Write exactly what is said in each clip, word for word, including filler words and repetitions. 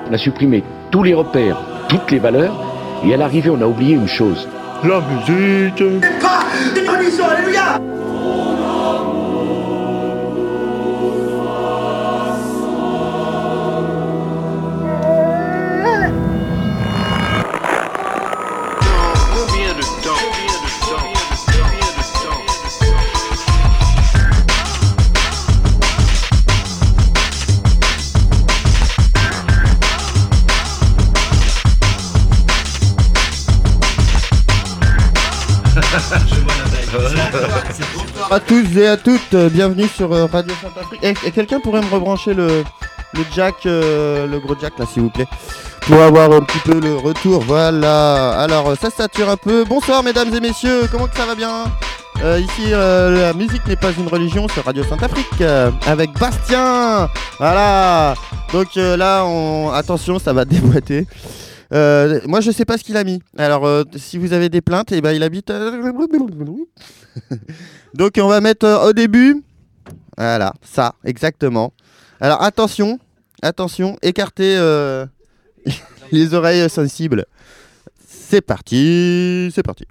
On a supprimé tous les repères, toutes les valeurs, et à l'arrivée, on a oublié une chose. La musique. Pas des conditions, alléluia. À tous et à toutes, euh, bienvenue sur euh, Radio Saint-Afrique. Et, et quelqu'un pourrait me rebrancher le, le jack, euh, le gros jack là s'il vous plaît, pour avoir un petit peu le retour. Voilà, alors ça sature un peu. Bonsoir mesdames et messieurs, comment que ça va bien euh, Ici euh, la musique n'est pas une religion sur Radio Saint-Afrique euh, avec Bastien. Voilà, donc euh, là on... attention, ça va déboîter. Euh, moi je sais pas ce qu'il a mis. Alors euh, si vous avez des plaintes, et eh ben il habite. Euh... Donc on va mettre euh, au début. Voilà, ça, exactement. Alors attention, attention, écartez euh, les oreilles sensibles. C'est parti, c'est parti.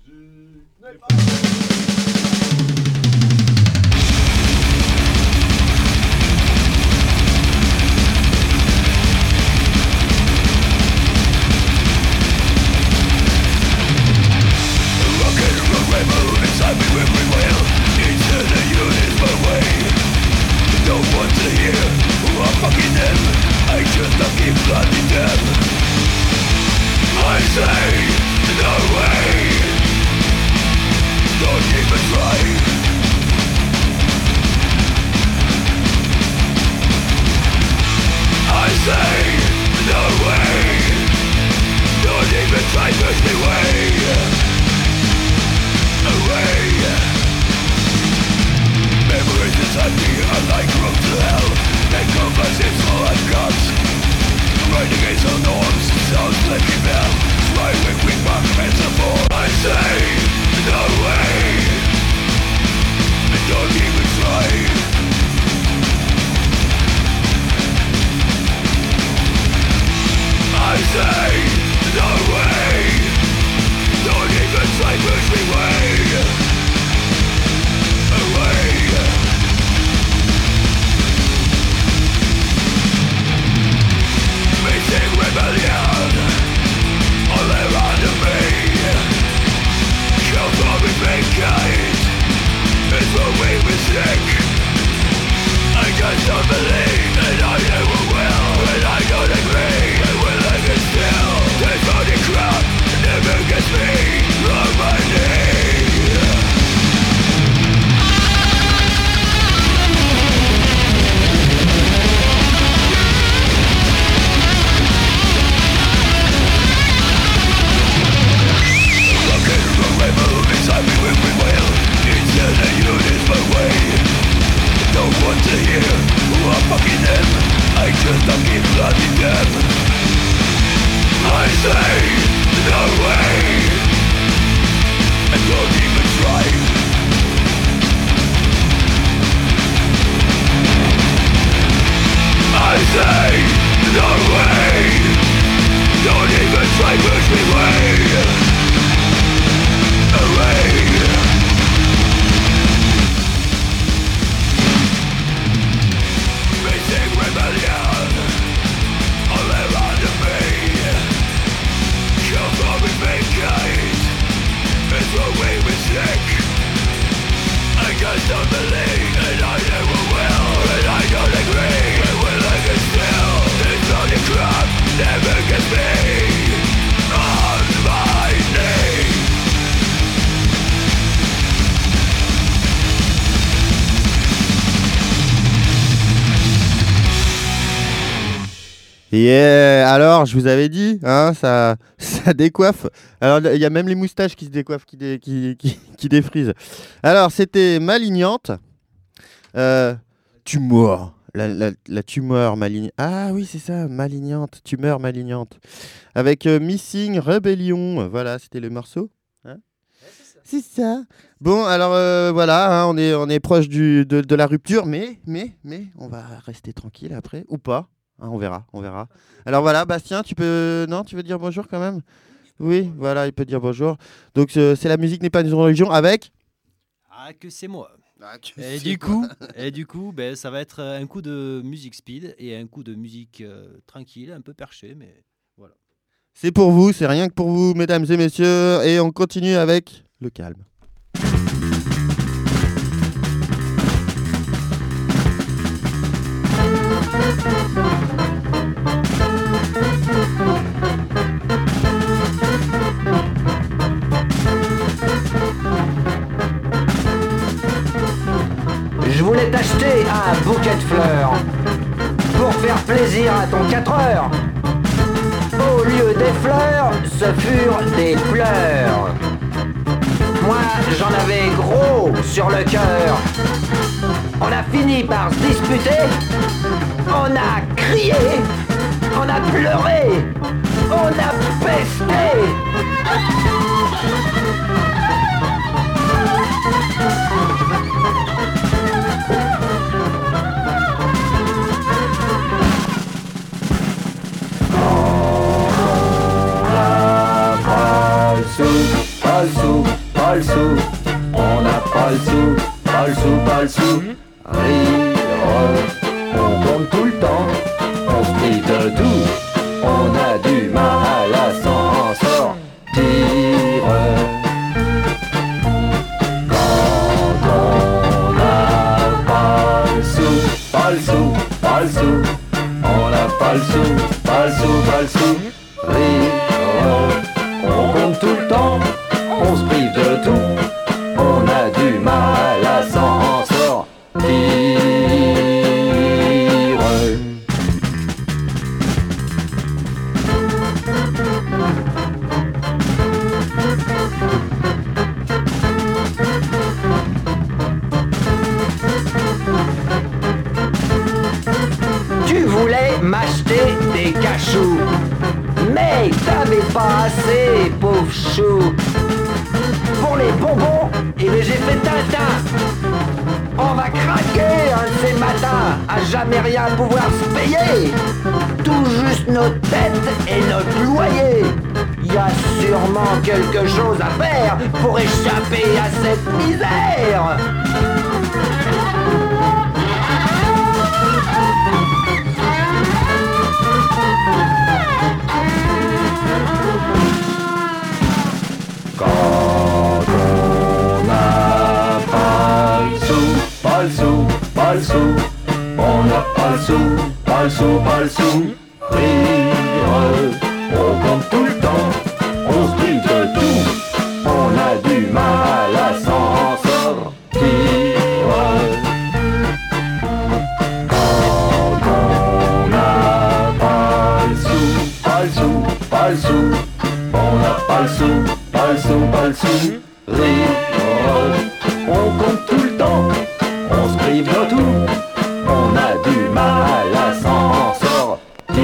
Yeah, alors je vous avais dit, hein, ça, ça décoiffe. Alors il y a même les moustaches qui se décoiffent, qui, dé, qui, qui, qui défrisent. Alors c'était Malignante, euh, tumeur, la, la, la tumeur malignante. Ah oui c'est ça, Malignante, tumeur malignante. Avec euh, Missing Rebellion, voilà c'était le morceau. Hein, c'est ça. Bon alors euh, voilà, hein, on est on est proche du de, de la rupture, mais mais mais on va rester tranquille après ou pas. Hein, on verra, on verra. Alors voilà, Bastien, tu peux... Non, tu veux dire bonjour quand même ? Oui, voilà, il peut dire bonjour. Donc euh, c'est La musique n'est pas une religion avec... Ah, que c'est moi. Ah, que Et c'est du, moi. coup, et du coup, ben, ça va être un coup de musique speed et un coup de musique euh, tranquille, un peu perché, mais voilà. C'est pour vous, c'est rien que pour vous, mesdames et messieurs. Et on continue avec le calme. Je voulais t'acheter un bouquet de fleurs pour faire plaisir à ton quatre heures. Au lieu des fleurs, ce furent des pleurs. Moi, j'en avais gros sur le cœur. On a fini par se disputer. On a crié. On a pleuré. On a pesté. Pas le sou, pas le sou, on n'a pas le sou, pas le sou, pas le sou. Rire, on compte tout le temps, on se prive de tout, on a du mal à s'en sortir. Quand on n'a pas le sou, pas le sou, pas le sou, on n'a pas le sou, pas le sou, pas le sou. Rire, on compte tout le temps, on se prive de tout, on a du mal à s'en sortir. Tu voulais m'acheter des cachous, mais t'avais pas assez, pauvre chou. Pour les bonbons, et ben j'ai fait Tintin. On va craquer un de ces matins, à jamais rien pouvoir se payer. Tout juste nos têtes et notre loyer. Y a sûrement quelque chose à faire pour échapper à cette misère. Quand on n'a pas le sou, pas le sou, pas le sou, on n'a pas le sou, pas le sou, pas le sou. Rire, on compte tout le temps, on se prive de tout, on a du mal à s'en sortir. Quand on n'a pas le sou, pas le sou, pas le sou, on n'a pas le sou, pas le sou, pas le sou. Rire, on compte tout le temps, on se prive de tout, on a du mal à s'en sortir.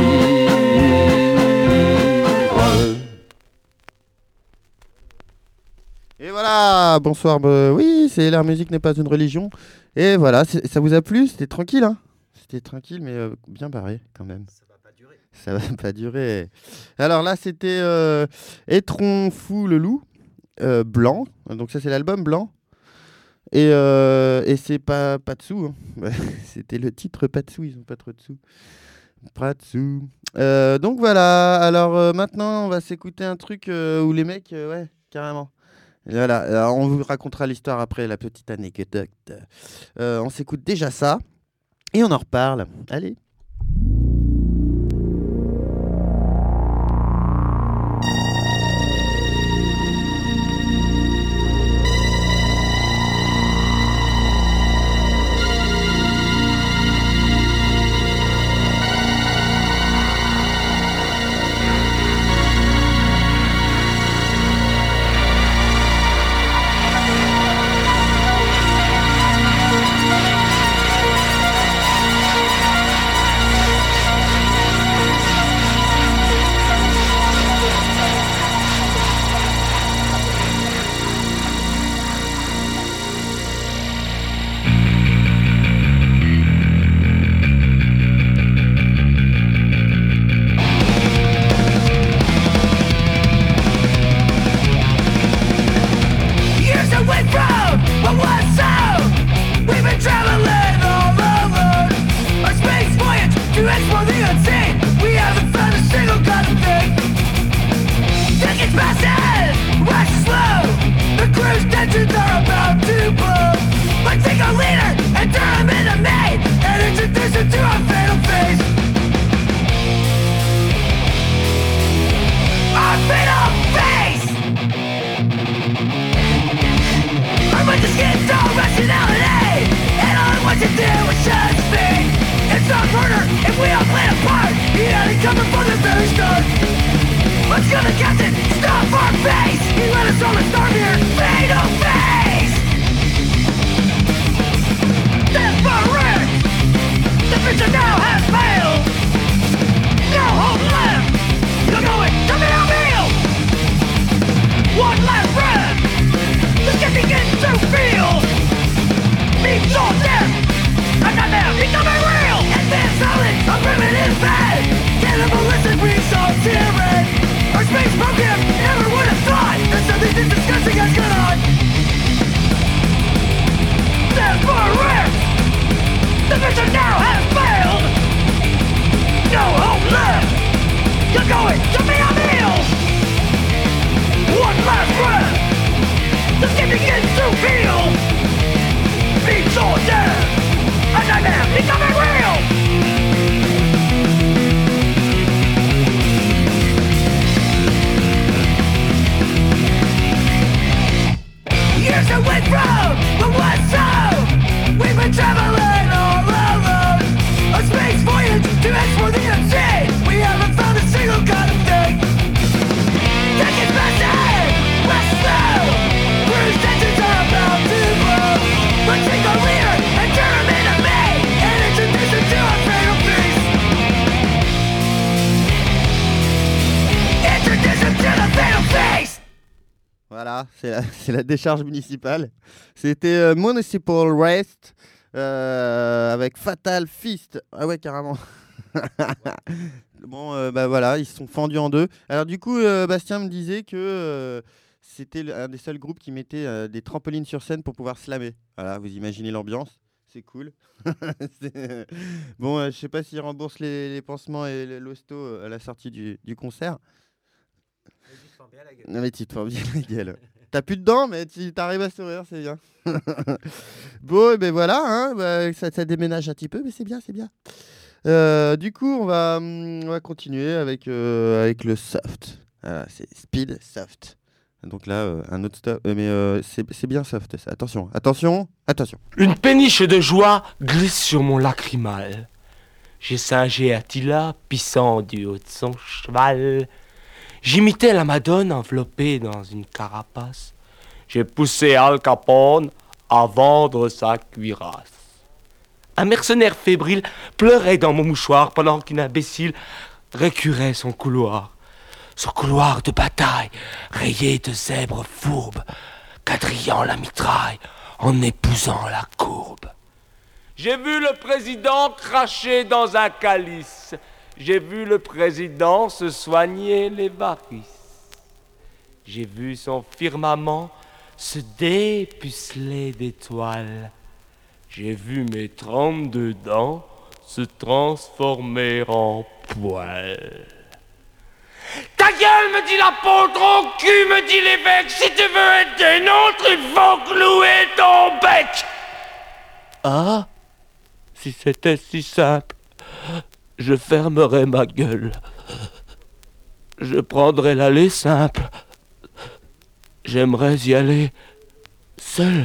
Et voilà, bonsoir. Bah, oui, c'est La musique n'est pas une religion. Et voilà, c'est- ça vous a plu ? C'était tranquille, hein ? C'était tranquille, mais euh, bien barré quand même. Ça va pas durer. Ça va pas durer. Alors là, c'était euh, Étron fou le loup, euh, Blanc. Donc ça, c'est l'album Blanc. Et, euh, et c'est pas, pas de sous. Hein. C'était le titre Pas de sous, ils ont pas trop de sous. Pas de sous. Euh, donc voilà, alors euh, maintenant, on va s'écouter un truc euh, où les mecs, euh, ouais, carrément. Et voilà, alors, on vous racontera l'histoire après, la petite anecdote. Euh, on s'écoute déjà ça et on en reparle. Allez. Quand What's gonna catch it? Stop our face! He let us all starve here, fatal face! Desperate! The future now has failed! No hope left! You're going to be a meal! One last breath! The ship begins to feel! Means or death! A nightmare becoming real! And this silence, a primitive bed! Cannibalistic breeds of tyranny! Our space program never would have thought that something this disgusting has gone on! Desperate! The mission now has failed! No hope left! You're going to be a meal! One last breath! The skin begins to feel! Beats or death! A nightmare becoming real! Years away from the west zone, we've been traveling all alone. A space voyage to explore the unseen. We haven't found a single kind of thing. Decades passing, west zone. Cruise tensions are about to blow. Let's take our leader and turn him into me, and introduce him to our fatal feast. Introduce him to the fatal feast. Voilà, c'est la, c'est la décharge municipale. C'était euh, Municipal Waste euh, avec Fatal Fist. Ah ouais, carrément. Bon, euh, bah voilà, ils se sont fendus en deux. Alors du coup, euh, Bastien me disait que euh, c'était un des seuls groupes qui mettait euh, des trampolines sur scène pour pouvoir slammer. Voilà, vous imaginez l'ambiance. C'est cool. c'est... Bon, euh, je sais pas s'ils remboursent les, les pansements et l'hosto euh, à la sortie du, du concert. Non mais tu te formes bien la gueule. T'as plus de dents mais tu t'arrives à sourire, c'est bien. Bon, et ben voilà, hein, bah, ça, ça déménage un petit peu, mais c'est bien, c'est bien. Euh, du coup, on va, on va continuer avec, euh, avec le soft. Voilà, c'est speed soft. Donc là, euh, un autre stuff, euh, mais euh, c'est, c'est bien soft. Ça. Attention, attention, attention. Une péniche de joie glisse sur mon lacrymal. J'ai singé Attila, pissant du haut de son cheval. J'imitais la Madone enveloppée dans une carapace. J'ai poussé Al Capone à vendre sa cuirasse. Un mercenaire fébrile pleurait dans mon mouchoir pendant qu'une imbécile récurait son couloir. Son couloir de bataille, rayé de zèbres fourbes, quadrillant la mitraille en épousant la courbe. J'ai vu le président cracher dans un calice. J'ai vu le président se soigner les varices. J'ai vu son firmament se dépuceler d'étoiles. J'ai vu mes trente-deux dents se transformer en poils. Ta gueule, me dit l'apôtre, ton cul, me dit l'évêque. Si tu veux être des nôtres, il faut clouer ton bec. Ah, si c'était si simple, je fermerais ma gueule. Je prendrais l'allée simple. J'aimerais y aller seul.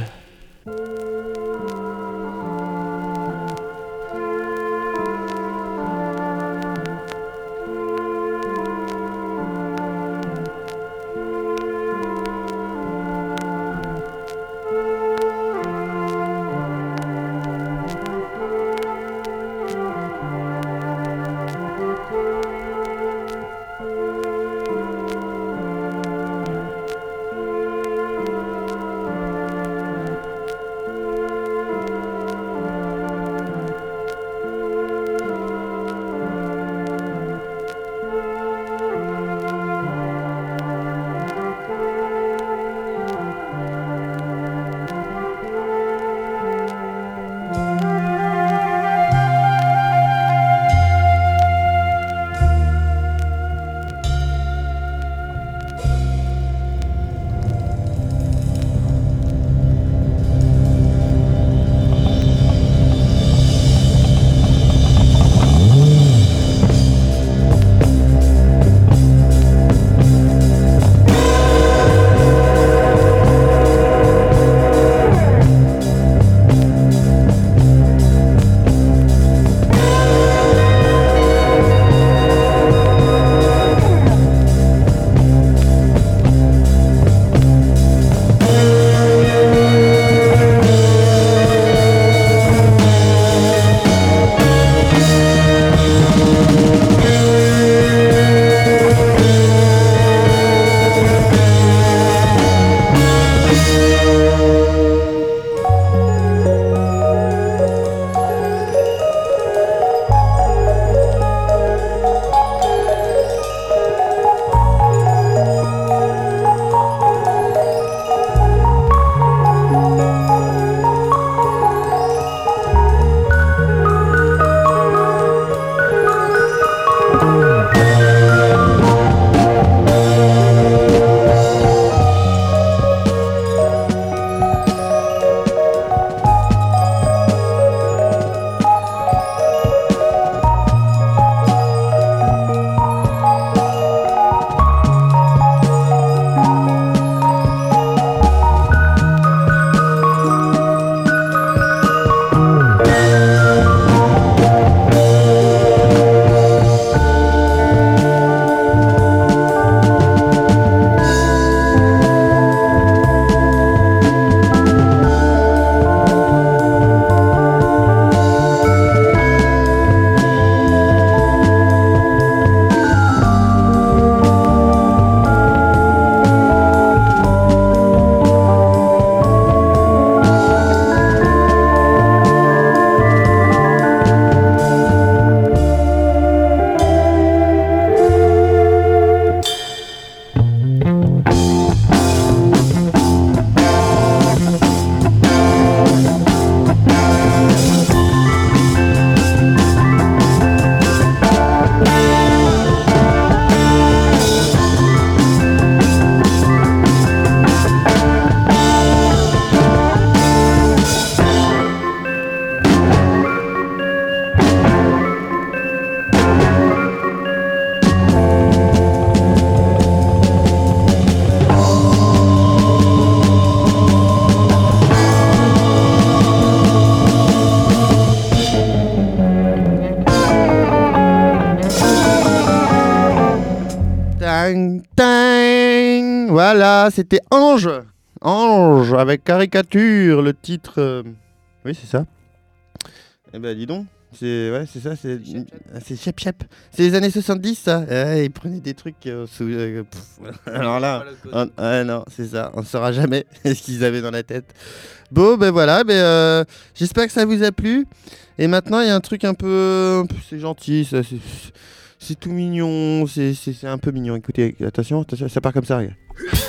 Tang, tang. Voilà, c'était Ange. Ange avec caricature, le titre. euh, Oui, c'est ça. Eh ben, dis donc. C'est ouais, c'est ça, c'est c'est chep chep. C'est les années soixante-dix, ça. Ouais, ils prenaient des trucs euh, sous, euh, pff, alors là, on, ouais, non, c'est ça. On ne saura jamais ce qu'ils avaient dans la tête. Bon, ben voilà, ben euh, j'espère que ça vous a plu. Et maintenant, il y a un truc un peu, c'est gentil, ça, c'est, c'est tout mignon, c'est, c'est, c'est un peu mignon. Écoutez, attention, attention, ça part comme ça, regarde.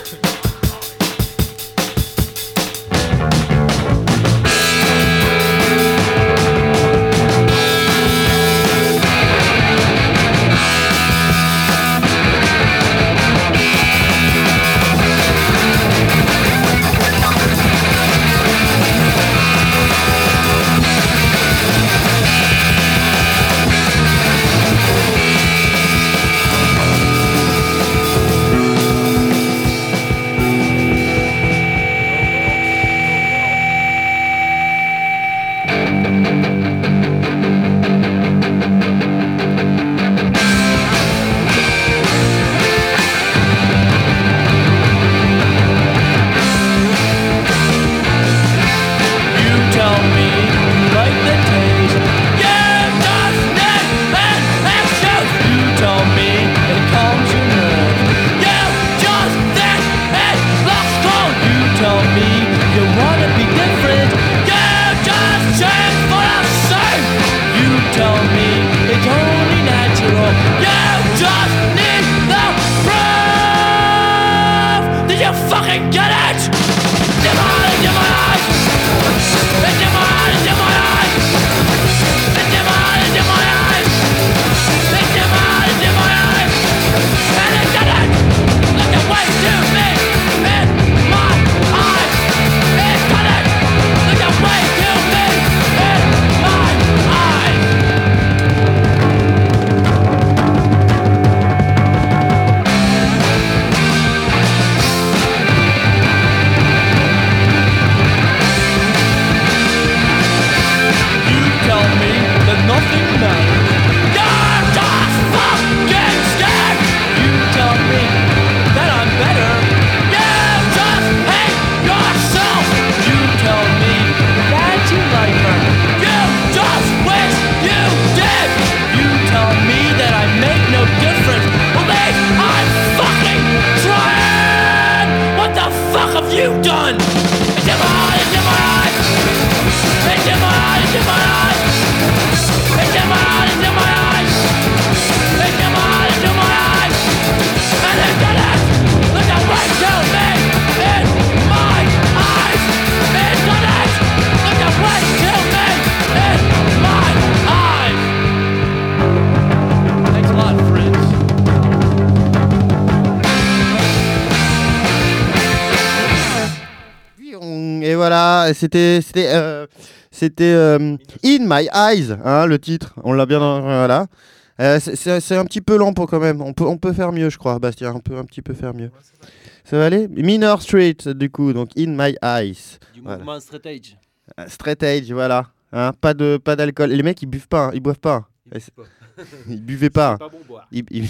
C'était, c'était, euh, c'était euh, In My Eyes, hein, le titre. On l'a bien, voilà. Euh, c'est, c'est, c'est un petit peu lent pour quand même. On peut, on peut faire mieux, je crois, Bastien. On peut un petit peu faire mieux. Ça va aller. Minor Street, du coup, donc In My Eyes. Du mouvement voilà. Straight Edge. Uh, straight Edge, voilà. Hein, pas de, pas d'alcool. Et les mecs, ils buvent pas, hein, ils boivent pas. Ils, pas. Ils buvaient pas. C'est pas bon boire. Ils, ils...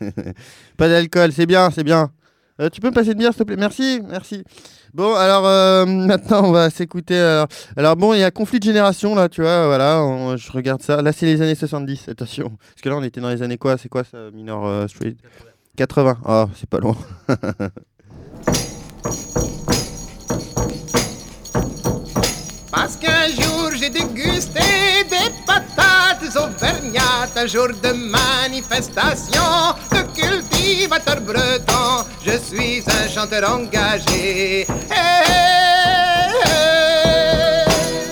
pas d'alcool, c'est bien, c'est bien. Euh, tu peux me passer une bière, s'il te plaît? Merci, merci. Bon, alors euh, maintenant, on va s'écouter. Alors, alors bon, il y a conflit de génération, là, tu vois, voilà, on, je regarde ça. Là, c'est les années soixante-dix, attention. Parce que là, on était dans les années quoi? C'est quoi ça, Minor euh, Street? quatre-vingts. Oh, c'est pas loin. Parce qu'un jour j'ai dégusté des patates auvergnates, un jour de manifestation de cultivateurs bretons. Je suis un chanteur engagé. Hey, hey, hey.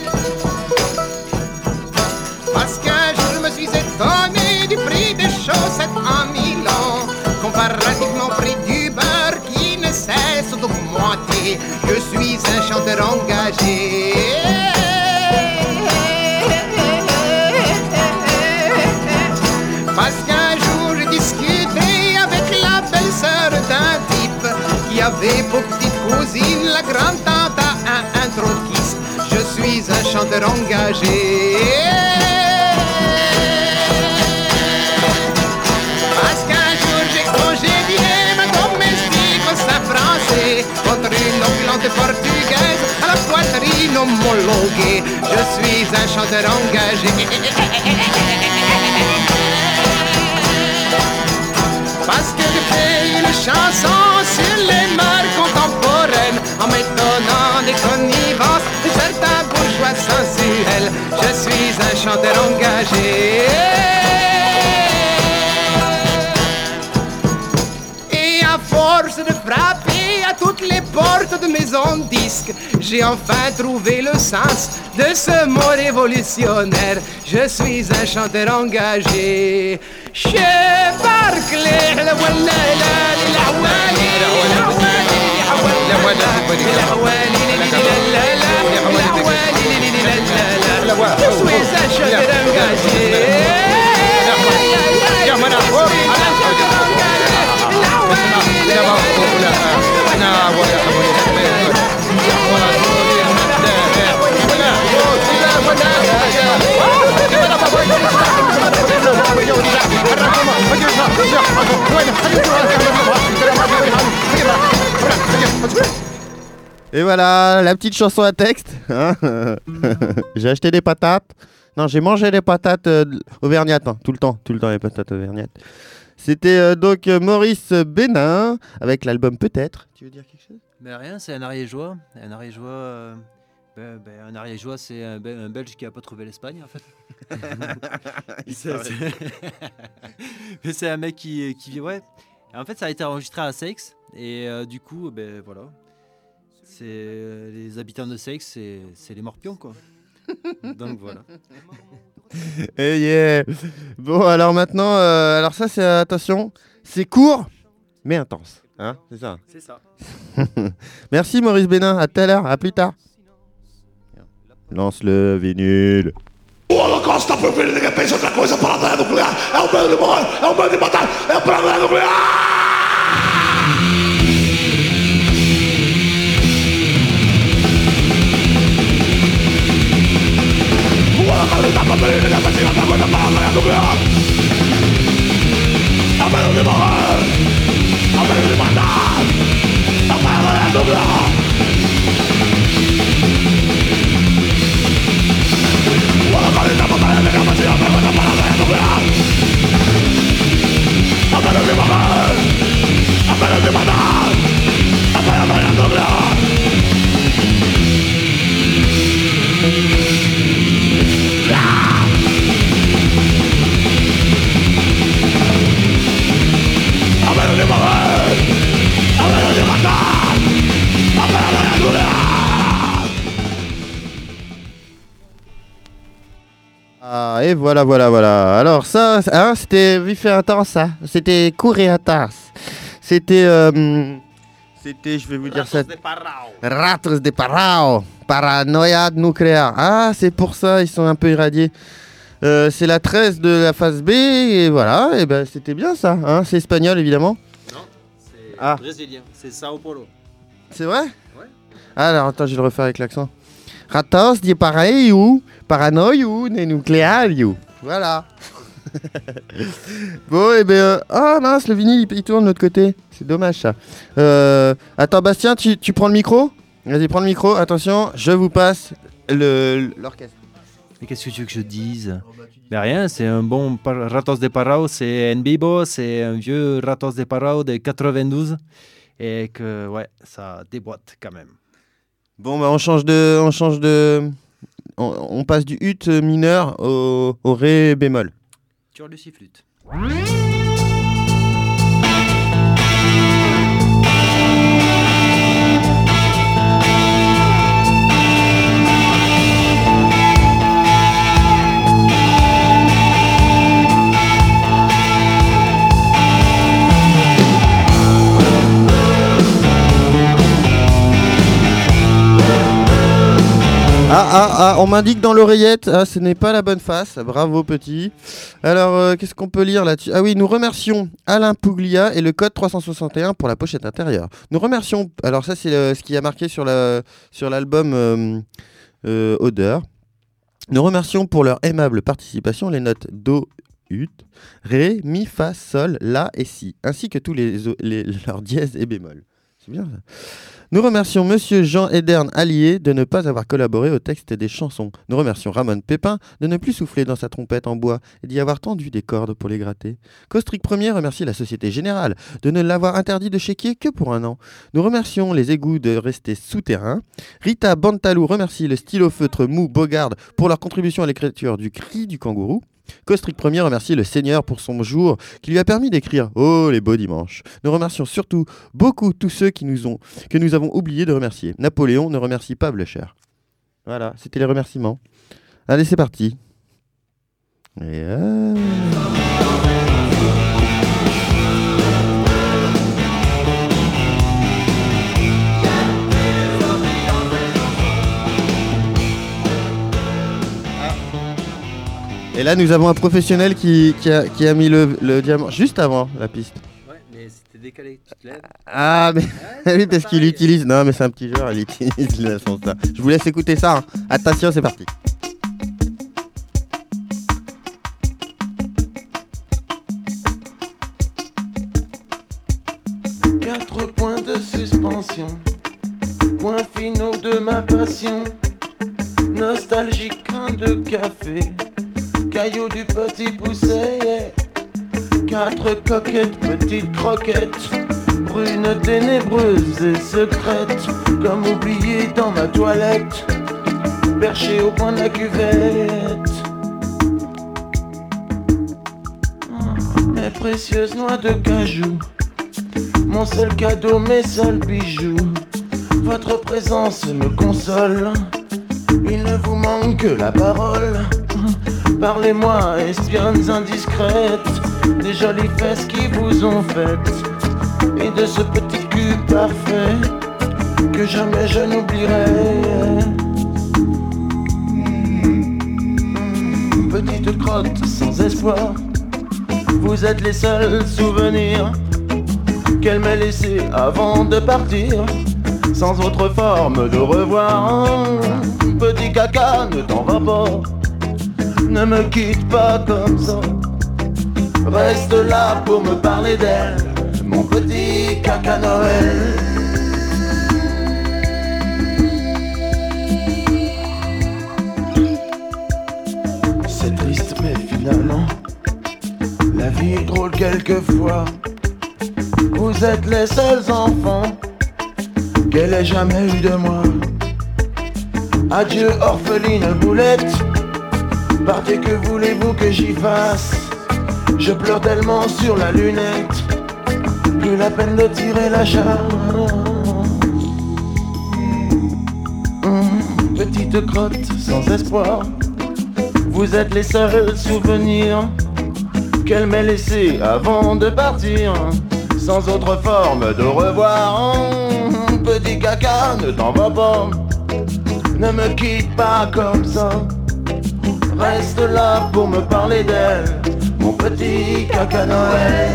Parce qu'un jour je me suis étonné du prix des chaussettes en Milan, comparativement au prix du beurre qui ne cesse d'augmenter. Je suis un chanteur engagé. Parce qu'un jour j'ai discuté avec la belle-sœur d'un type qui avait pour petite cousine la grande-tante à un, un trotskiste. Je suis un chanteur engagé. Parce qu'un jour j'ai congédié gai. Je suis un chanteur engagé. Parce que je fais une chanson sur les mœurs contemporaines, en m'étonnant des connivences de certains bourgeois sensuels. Je suis un chanteur engagé. Et à force de frapper à toutes les portes de maisons de disques, j'ai enfin trouvé le sens de ce mot révolutionnaire. Je suis un chanteur engagé. Chez Barclay, la walla la la wali la wali la wali la wali. Je suis un chanteur engagé. Et voilà, la petite chanson à texte. Hein. J'ai acheté des patates. Non, j'ai mangé des patates euh, auvergnates. Hein. Tout le temps, tout le temps les patates auvergnates. C'était euh, donc euh, Maurice Bénin avec l'album Peut-être. Tu veux dire quelque chose ? Mais rien, c'est un ariégeois. Un ariégeois, euh, ben, ben, un ariégeois, c'est un, Bel- un Belge qui n'a pas trouvé l'Espagne, en fait. c'est, c'est... Mais c'est un mec qui, qui vit, ouais. En fait, ça a été enregistré à Seix. Et euh, du coup, ben voilà. C'est euh, les habitants de Seix, c'est, c'est les morpions, quoi. Donc voilà. Et yeah. Bon, alors maintenant, euh, alors ça, c'est attention, c'est court mais intense, hein, c'est ça. C'est ça. Merci Maurice Bénin, à tout à l'heure, à plus tard. Lance le vinyle. L'Olocausto per finire che penso tra cosa parata nucleare è un bel di morire, è un bel di battaglia, è un bel nucleare. Una qualità per venire che pensi tra cosa parata nucleare è un bel di morire, è un bel di battaglia, è un bel nucleare. Una qualità per venire che pensi tra cosa parata nucleare è un bel di morire, è un bel di battaglia, è un bel nucleare. Ah, et voilà, voilà, voilà. Alors ça, hein, c'était vif et intense, ça. C'était court et intense. C'était, euh, c'était, je vais vous dire ça. Ratos de Parao. Paranoia nucléaire. Ah, c'est pour ça, ils sont un peu irradiés. Euh, c'est la treize de la phase B, et voilà, et ben c'était bien ça. Hein, c'est espagnol, évidemment. Non, c'est ah. brésilien, c'est Sao Paulo. C'est vrai ? Ouais. Alors, attends, je vais le refaire avec l'accent. Ratos de Parao. Paranoia nucléaire. Voilà. Bon, et ben. Euh, ah mince, le vinyle il, il tourne de l'autre côté. C'est dommage ça. Euh, attends, Bastien, tu, tu prends le micro ? Vas-y, prends le micro. Attention, je vous passe le, l'orchestre. Mais qu'est-ce que tu veux que je dise ? Mais rien, c'est un bon par- Ratos de Parao, c'est En Bibo, c'est un vieux Ratos de Parao de quatre-vingt-douze. Et que, ouais, ça déboîte quand même. Bon, bah on change de. On change de. On, on passe du ut mineur au, au ré bémol. Sur le sifflute. Ah, ah, ah, on m'indique dans l'oreillette, ah, ce n'est pas la bonne face, bravo petit. Alors, euh, qu'est-ce qu'on peut lire là-dessus ? Ah oui, nous remercions Alain Puglia et le code trois cent soixante et un pour la pochette intérieure. Nous remercions, alors ça c'est le, ce qui a marqué sur, la, sur l'album euh, euh, Odeur. Nous remercions pour leur aimable participation les notes Do, Ut, Ré, Mi, Fa, Sol, La et Si, ainsi que tous les, les, leurs dièses et bémols. c'est bien ça. Nous remercions Monsieur Jean Edern Allier de ne pas avoir collaboré au texte des chansons. Nous remercions Ramon Pépin de ne plus souffler dans sa trompette en bois et d'y avoir tendu des cordes pour les gratter. Caustric Premier remercie la Société Générale de ne l'avoir interdit de chéquier que pour un an. Nous remercions les égouts de rester souterrains. Rita Bantalou remercie le stylo feutre mou Bogard pour leur contribution à l'écriture du Cri du kangourou. Caustric Premier remercie le Seigneur pour son jour qui lui a permis d'écrire « Oh, les beaux dimanches ». Nous remercions surtout beaucoup tous ceux qui nous ont, que nous avons oublié de remercier. Napoléon ne remercie pas Bleucher. Voilà, c'était les remerciements. Allez, c'est parti. Et euh... Et là, nous avons un professionnel qui, qui, a, qui a mis le, le diamant juste avant la piste. Ouais, mais c'était décalé. Tu te lèves. Ah, mais Ouais, oui, parce qu'il utilise. Non, mais c'est un petit joueur, il utilise le son ça. Je vous laisse écouter ça. Hein. Attention, c'est parti. Quatre points de suspension, points finaux de ma passion. Nostalgique, grain de café, caillou du petit pousset, yeah. Quatre coquettes, petites croquettes, brunes, ténébreuses et secrètes, comme oubliées dans ma toilette, perchées au coin de la cuvette. Mes précieuses noix de cajou, mon seul cadeau, mes seuls bijoux, votre présence me console. Il ne vous manque que la parole. Parlez-moi, espionnes indiscrètes, des jolies fesses qui vous ont faites, et de ce petit cul parfait que jamais je n'oublierai. Petite crotte sans espoir, vous êtes les seuls souvenirs qu'elle m'a laissés avant de partir, sans autre forme de revoir. Petit caca, ne t'en va pas, ne me quitte pas comme ça, reste là pour me parler d'elle, mon petit caca Noël. C'est triste mais finalement, la vie est drôle quelquefois. Vous êtes les seuls enfants qu'elle ait jamais eu de moi. Adieu orpheline boulette, partez, que voulez-vous que j'y fasse? Je pleure tellement sur la lunette, plus la peine de tirer la charge. Mmh, petite crotte sans espoir, vous êtes les seuls souvenirs qu'elle m'a laissés avant de partir, sans autre forme de revoir. Mmh, petit caca, ne t'en va pas, ne me quitte pas comme ça, reste là pour me parler d'elle, mon petit caca Noël.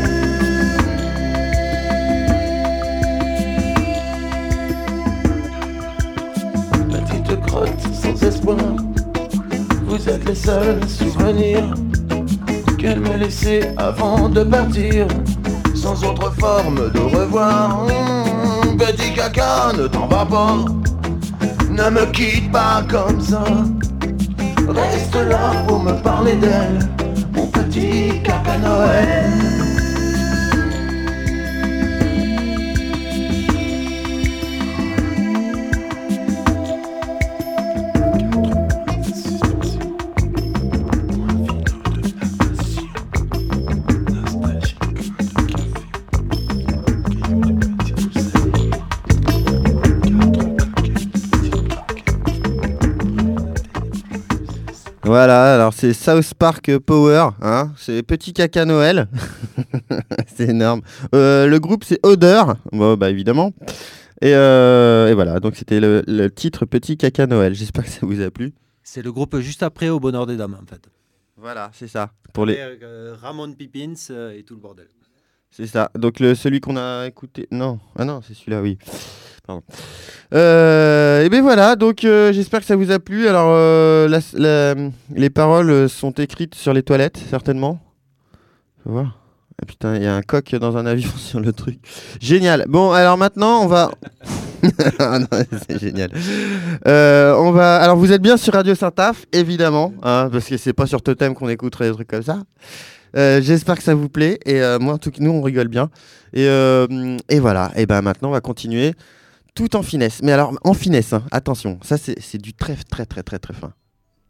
Petite crotte sans espoir, vous êtes les seuls souvenirs qu'elle m'a laissés avant de partir, sans autre forme de revoir. Mmh, petit caca, ne t'en va pas, ne me quitte pas comme ça, reste là pour me parler d'elle, mon petit caca Noël. Voilà, alors c'est South Park Power, hein, c'est Petit Caca Noël, c'est énorme. Euh, le groupe c'est Odeur, bon, bah évidemment. Et, euh, et voilà, donc c'était le, le titre Petit Caca Noël, j'espère que ça vous a plu. C'est le groupe juste après Au Bonheur des Dames en fait. Voilà, c'est ça. Pour les... Avec, euh, Ramon Pipins euh, et tout le bordel. C'est ça, donc le, celui qu'on a écouté, non, ah non, c'est celui-là, oui. Pardon. Euh, et bien voilà, donc euh, j'espère que ça vous a plu. Alors, euh, la, la, les paroles sont écrites sur les toilettes, certainement. Faut voir. Ah, putain, il y a un coq dans un avion sur le truc. Génial. Bon, alors maintenant, on va... ah non, c'est génial. Euh, on va... Alors, vous êtes bien sur Radio Saint-Aph, évidemment, hein, parce que c'est pas sur Totem qu'on écouterait des trucs comme ça. Euh, j'espère que ça vous plaît. Et euh, moi, en tout cas, nous, on rigole bien. Et, euh, et voilà. Et ben maintenant, on va continuer tout en finesse. Mais alors, en finesse, hein, attention, ça, c'est, c'est du très, très, très, très, très fin.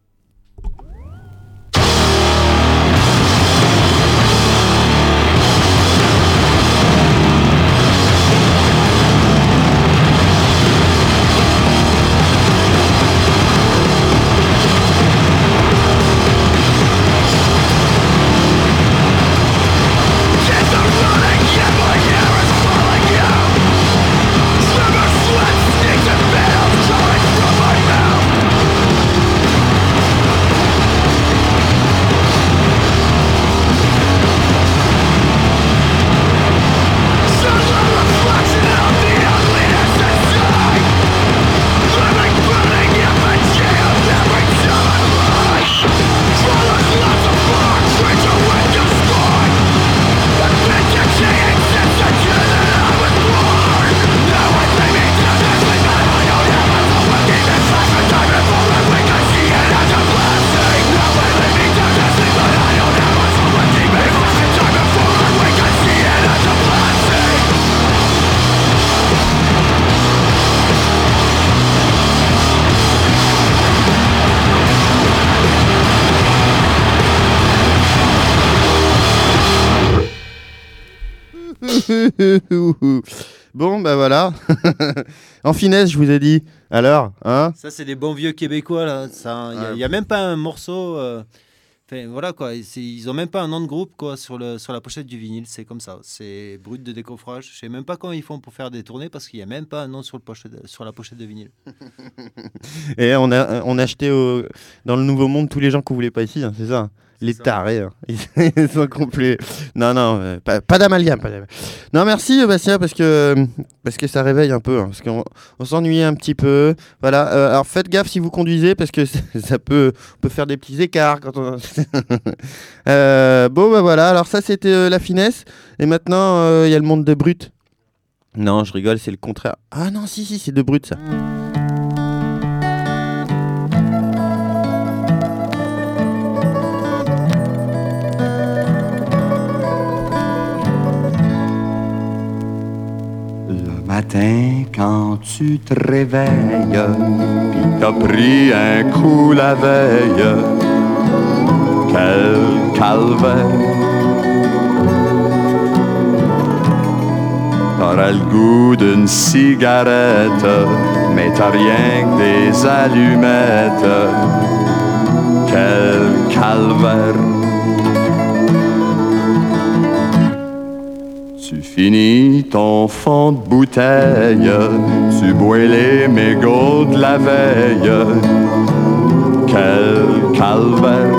Bon, bah voilà. En finesse, je vous ai dit. Alors, hein? Ça, c'est des bons vieux Québécois, là. Il n'y a, a même pas un morceau... Euh... Enfin, voilà, quoi. C'est, ils n'ont même pas un nom de groupe, quoi, sur, le, sur la pochette du vinyle. C'est comme ça. C'est brut de décoffrage. Je ne sais même pas comment ils font pour faire des tournées, parce qu'il n'y a même pas un nom sur, le pochette, sur la pochette de vinyle. Et on a, on a acheté au, dans le Nouveau Monde tous les gens qu'on ne voulait pas ici, hein, c'est ça? Les tarés, hein. Ils sont complets. Non, non, euh, pas, pas d'amalgame. Pas d'amalgame. Non, merci Bastien, parce que, parce que ça réveille un peu. Hein, parce qu'on on s'ennuyait un petit peu. Voilà. Euh, alors faites gaffe si vous conduisez, parce que ça peut, on peut faire des petits écarts. Quand on... euh, bon, bah voilà. Alors ça, c'était euh, la finesse. Et maintenant, il euh, y a le monde de brut. Non, je rigole, c'est le contraire. Ah non, si, si, c'est de brut, ça. Matin, quand tu te réveilles, pis t'as pris un coup la veille, quel calvaire. T'auras le goût d'une cigarette, mais t'as rien que des allumettes, quel calvaire. Tu finis ton fond de bouteille, tu bois les mégots de la veille, quel calvaire.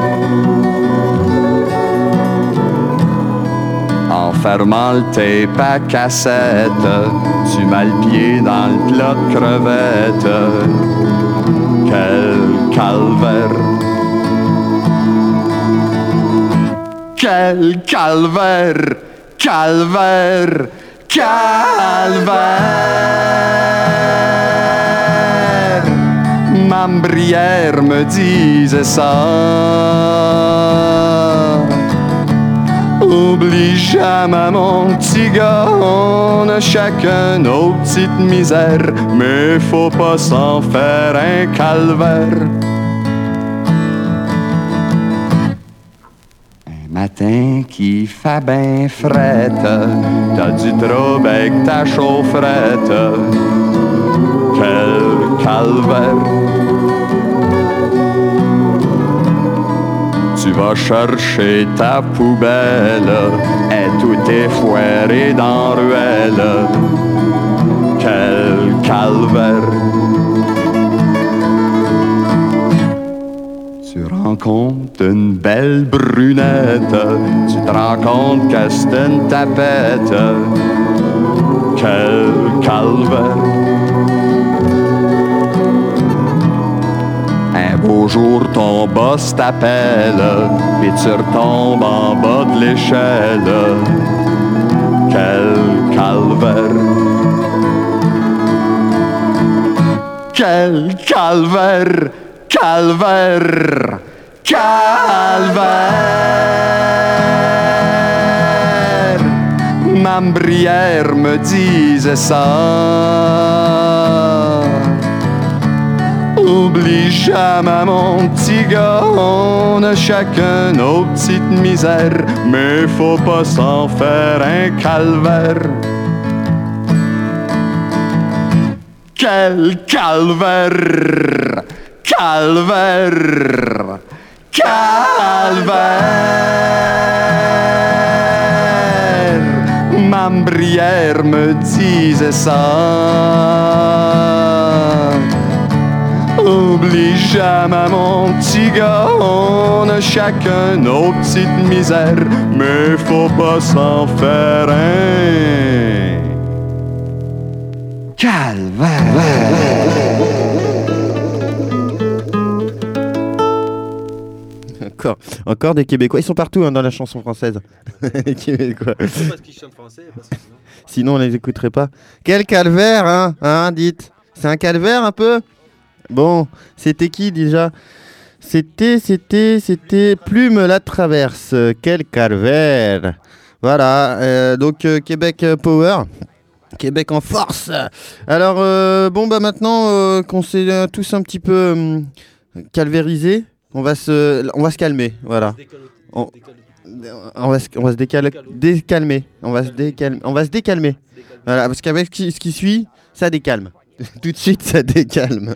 En fermant le tape à cassette, tu mets le pied dans le plat de crevettes, quel calvaire. Quel calvaire. Calvaire, calvaire. Ma brière me disait ça. Oublie jamais mon petit gars, on a chacun nos petites misères, mais faut pas s'en faire un calvaire. Matin qui fait ben frette, t'as du trouble avec ta chaufferette, quel calvaire. Tu vas chercher ta poubelle, et tout est foiré dans ruelle, quel calvaire. Tu rencontres une belle brunette, tu te rends compte que c'est une tapette, quel calvaire. Un beau jour ton boss t'appelle, et tu retombes en bas de l'échelle. Quel calvaire! Quel calvaire! Calvaire! Calvaire! Ma brière me disait ça. Oublie jamais mon petit gars, on a chacun nos petites misères, mais faut pas s'en faire un calvaire. Quel calvaire! Calvaire! Calvaire! Ma brière me disait ça. Oublie jamais mon petit gars, on a chacun nos petites misères, mais faut pas s'en faire un calvaire. Encore, encore des Québécois. Ils sont partout hein, dans la chanson française. Les Québécois. Parce qu'ils chantent français, parce que sinon... sinon on les écouterait pas. Quel calvaire, hein, hein dites. C'est un calvaire un peu. Bon, c'était qui déjà? C'était, c'était, c'était Plume la Traverse. Quel calvaire. Voilà, euh, donc euh, Québec Power. Québec en force. Alors, euh, bon, bah maintenant euh, qu'on s'est euh, tous un petit peu euh, calvérisés, on va se, on va se calmer, voilà. On, on va se, on va se décal, décalmer. On va se décalmer. On va se décalmer. Voilà, parce qu'avec ce qui, ce qui suit, ça décalme. Tout de suite, ça décalme.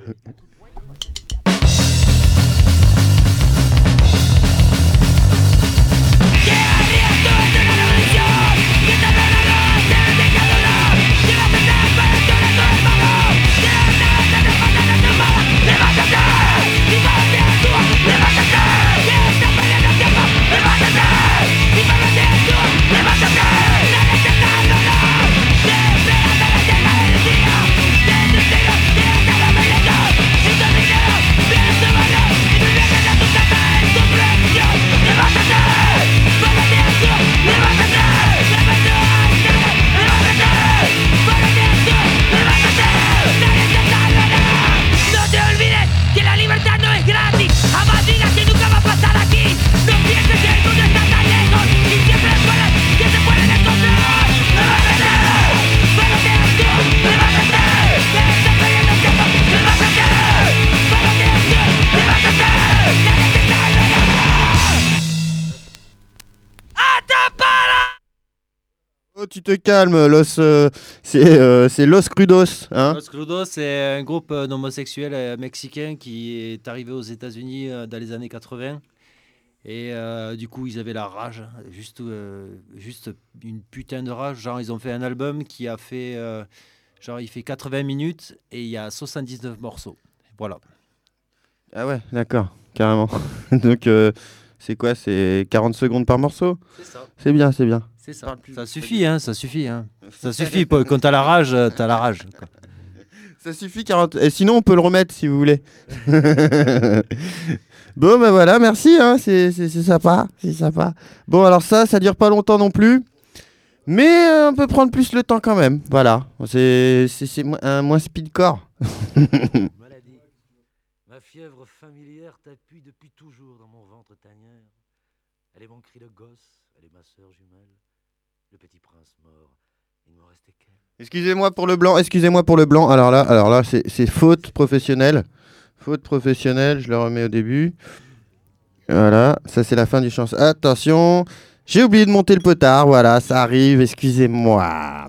Tu te calmes, Los, euh, c'est, euh, c'est Los Crudos. Hein Los Crudos, c'est un groupe d'homosexuels euh, mexicains qui est arrivé aux États-Unis euh, dans les années quatre-vingts. Et euh, du coup, ils avaient la rage, juste, euh, juste une putain de rage. Genre, ils ont fait un album qui a fait, euh, genre, il fait quatre-vingts minutes et il y a soixante-dix-neuf morceaux. Voilà. Ah ouais, d'accord, carrément. Donc, euh, c'est quoi? C'est quarante secondes par morceau? C'est ça. C'est bien, c'est bien. C'est ça. Ça suffit, hein, ça suffit, hein. Ça suffit. Quand t'as la rage, t'as la rage. Quoi. Ça suffit quarante. Et sinon, on peut le remettre si vous voulez. Bon, ben voilà, merci. Hein, c'est, c'est, c'est sympa, c'est sympa. Bon, alors ça, ça dure pas longtemps non plus, mais euh, on peut prendre plus le temps quand même. Voilà, c'est, c'est, c'est un moins speedcore. Maladie. Ma fièvre familière t'appuie depuis toujours dans mon ventre tanière. Elle est mon cri de gosse, elle est ma sœur jumelle. Le petit prince mort, il m'en restait qu'elle. Excusez-moi pour le blanc, excusez-moi pour le blanc. Alors là, alors là, c'est, c'est faute professionnelle. Faute professionnelle, je le remets au début. Voilà, ça c'est la fin du chanson. Attention, j'ai oublié de monter le potard. Voilà, ça arrive, excusez-moi.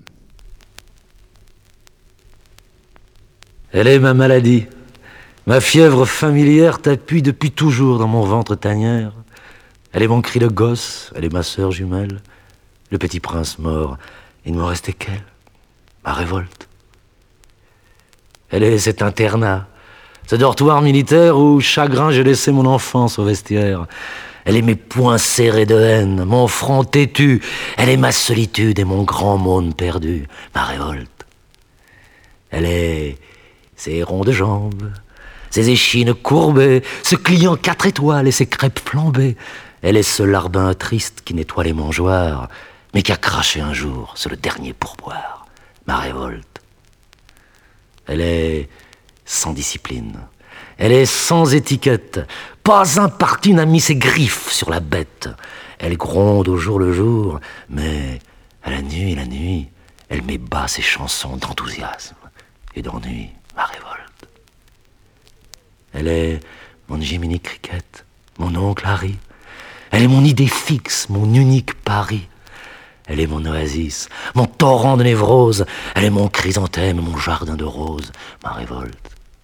Elle est ma maladie. Ma fièvre familière t'appuie depuis toujours dans mon ventre tanière. Elle est mon cri de gosse, elle est ma sœur jumelle. Le petit prince mort, il ne m'en restait qu'elle, ma révolte. Elle est cet internat, ce dortoir militaire où, chagrin, j'ai laissé mon enfance au vestiaire. Elle est mes poings serrés de haine, mon front têtu. Elle est ma solitude et mon grand monde perdu, ma révolte. Elle est ces ronds de jambes, ses échines courbées, ce client quatre étoiles et ses crêpes flambées. Elle est ce larbin triste qui nettoie les mangeoires, mais qui a craché un jour sur le dernier pourboire. Ma révolte. Elle est sans discipline. Elle est sans étiquette. Pas un parti n'a mis ses griffes sur la bête. Elle gronde au jour le jour, mais à la nuit, la nuit, elle met bas ses chansons d'enthousiasme et d'ennui, ma révolte. Elle est mon Jiminy Cricket, mon oncle Harry. Elle est mon idée fixe, mon unique pari. Elle est mon oasis, mon torrent de névrose. Elle est mon chrysanthème, mon jardin de roses, ma révolte.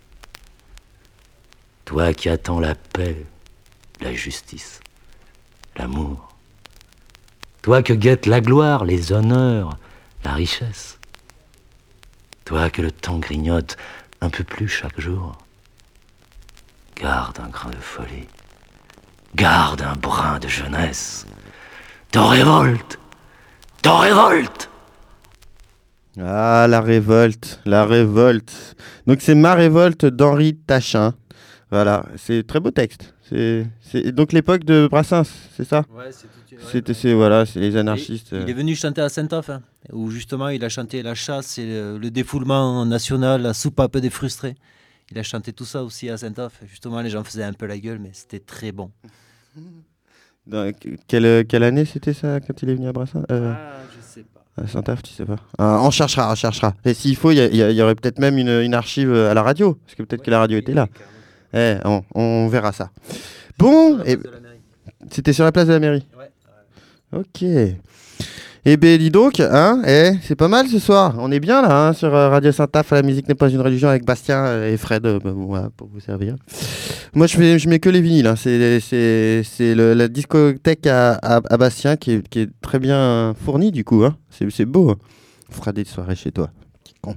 Toi qui attends la paix, la justice, l'amour. Toi que guette la gloire, les honneurs, la richesse. Toi que le temps grignote un peu plus chaque jour. Garde un grain de folie. Garde un brin de jeunesse. Te révolte. Te révolte. Ah, la révolte, la révolte. Donc c'est Ma révolte d'Henri Tachin. Voilà, c'est très beau texte. C'est, c'est... Donc l'époque de Brassens, c'est ça ? Ouais, c'est tout. Ouais, C'était, c'est, voilà, c'est les anarchistes. Il est venu chanter à Saint-Off, hein, où justement il a chanté la chasse et le, le défoulement national, la soupape des frustrés. Il a chanté tout ça aussi à Saint-Off. Justement, les gens faisaient un peu la gueule, mais c'était très bon. Dans quelle, quelle année c'était ça quand il est venu à Brassens euh, Ah, je sais pas. À Saint-Off, tu sais pas. Ah, on cherchera, on cherchera. Et s'il faut, il y, y, y aurait peut-être même une, une archive à la radio, parce que peut-être ouais, que la radio était là. Eh, on, on verra ça. Bon, et... c'était sur la place de la mairie. Ouais. Ok. Eh bien, dis donc, hein, eh, c'est pas mal ce soir. On est bien là, hein, sur Radio Saint-Aph. La musique n'est pas une religion avec Bastien et Fred, euh, bah, voilà, pour vous servir. Moi, je mets, je mets que les vinyles. Hein. C'est, c'est, c'est le, la discothèque à, à, à Bastien qui est, qui est très bien fournie du coup. Hein. C'est, c'est beau. On fera des soirées chez toi. Petit con.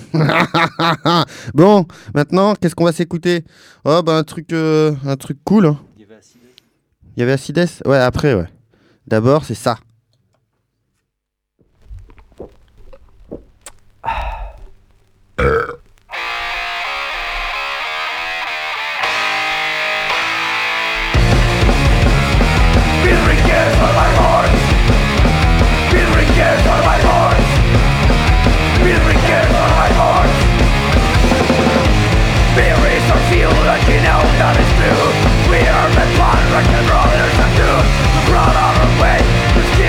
Bon, maintenant, qu'est-ce qu'on va s'écouter ? Oh, bah un truc, euh, un truc cool. Hein. Il y avait Acides. Il y avait Acides ? Ouais, après, ouais. D'abord, c'est ça. That is true. We are meant one, rock and roll, there's a tune. Run out of way,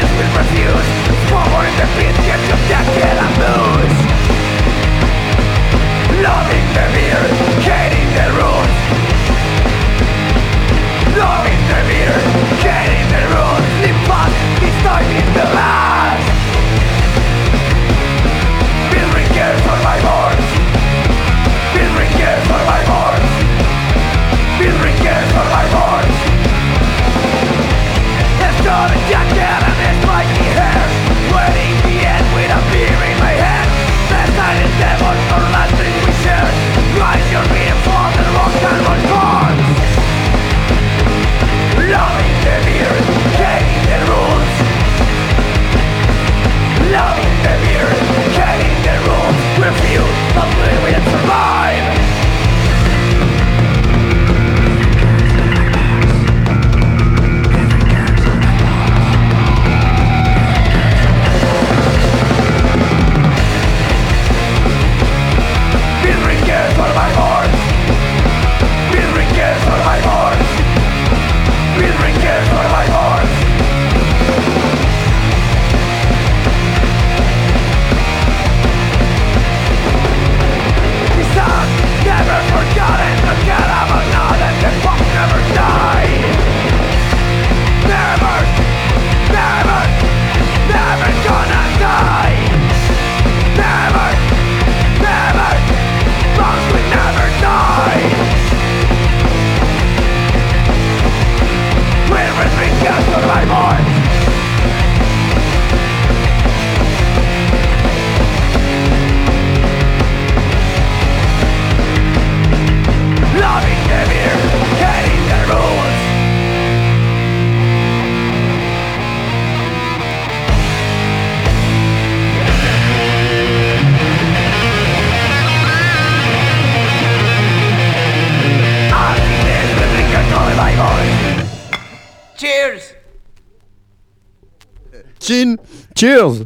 Cheers.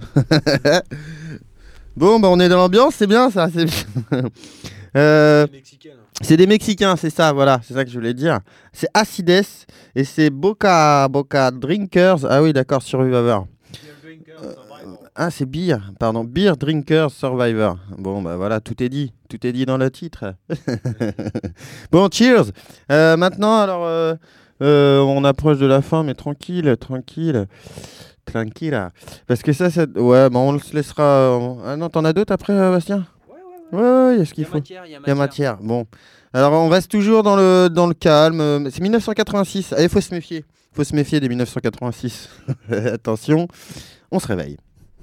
Bon, bah on est dans l'ambiance, c'est bien ça, c'est bien. euh, c'est des Mexicains, c'est ça, voilà, c'est ça que je voulais dire. C'est Acides et c'est Boca, Boca Drinkers. Ah oui, d'accord, Survivor. Euh, ah, c'est Beer, pardon, Beer Drinkers Survivor. Bon, bah voilà, tout est dit, tout est dit dans le titre. Bon, cheers. Euh, maintenant, alors, euh, euh, on approche de la fin, mais tranquille, tranquille. Tranquille. Parce que ça, ça... ouais, bah on se laissera. euh, Ah non, t'en as d'autres après, euh, Bastien ? Ouais, ouais, ouais, il y a ce qu'il faut. Il matière, y a y a matière. Bon. Alors, on reste toujours dans le, dans le calme. euh, C'est dix-neuf cent quatre-vingt-six. Allez, faut se méfier. Faut se méfier des dix-neuf cent quatre-vingt-six. Attention, on se réveille.